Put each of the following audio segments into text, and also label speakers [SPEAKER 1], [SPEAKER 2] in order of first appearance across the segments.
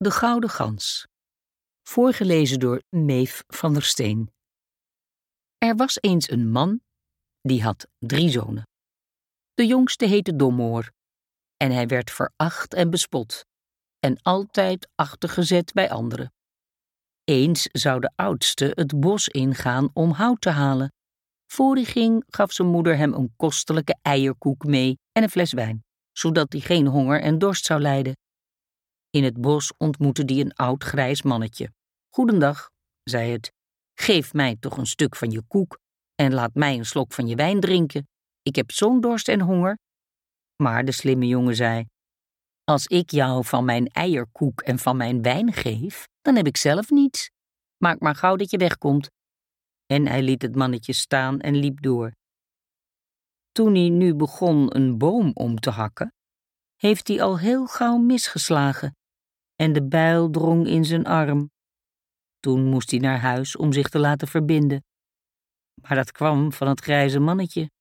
[SPEAKER 1] De Gouden Gans. Voorgelezen door Meef van der Steen. Er was eens een man, die had 3 zonen. De jongste heette Domoor, en hij werd veracht en bespot, en altijd achtergezet bij anderen. Eens zou de oudste het bos ingaan om hout te halen. Voor hij ging, gaf zijn moeder hem een kostelijke eierkoek mee en een fles wijn, zodat hij geen honger en dorst zou lijden. In het bos ontmoette hij een oud grijs mannetje. "Goedendag," zei het, "geef mij toch een stuk van je koek en laat mij een slok van je wijn drinken. Ik heb zo'n dorst en honger." Maar de slimme jongen zei: "Als ik jou van mijn eierkoek en van mijn wijn geef, dan heb ik zelf niets. Maak maar gauw dat je wegkomt." En hij liet het mannetje staan en liep door. Toen hij nu begon een boom om te hakken, heeft hij al heel gauw misgeslagen en de bijl drong in zijn arm. Toen moest hij naar huis om zich te laten verbinden. Maar dat kwam van het grijze mannetje.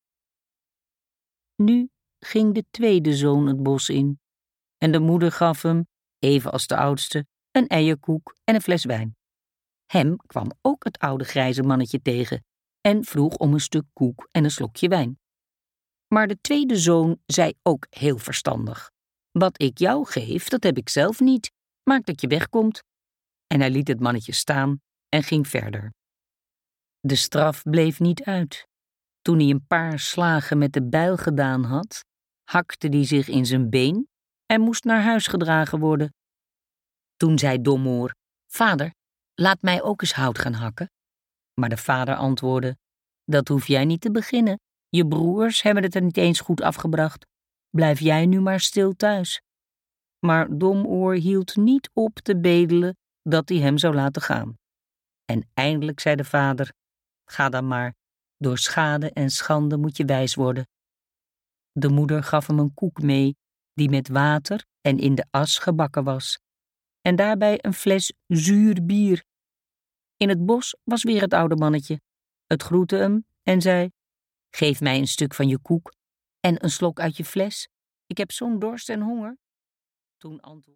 [SPEAKER 1] Nu ging de tweede zoon het bos in en de moeder gaf hem, even als de oudste, een eierkoek en een fles wijn. Hem kwam ook het oude grijze mannetje tegen en vroeg om een stuk koek en een slokje wijn. Maar de tweede zoon zei ook heel verstandig: "Wat ik jou geef, dat heb ik zelf niet. Maak dat je wegkomt." En hij liet het mannetje staan en ging verder. De straf bleef niet uit. Toen hij een paar slagen met de bijl gedaan had, hakte hij zich in zijn been en moest naar huis gedragen worden. Toen zei Domoor: "Vader, laat mij ook eens hout gaan hakken." Maar de vader antwoordde: "Dat hoef jij niet te beginnen. Je broers hebben het er niet eens goed afgebracht. Blijf jij nu maar stil thuis." Maar Domoor hield niet op te bedelen dat hij hem zou laten gaan. En eindelijk zei de vader: "Ga dan maar. Door schade en schande moet je wijs worden." De moeder gaf hem een koek mee, die met water en in de as gebakken was, en daarbij een fles zuur bier. In het bos was weer het oude mannetje. Het groette hem en zei: "Geef mij een stuk van je koek en een slok uit je fles. Ik heb zo'n dorst en honger." Toen antwoordde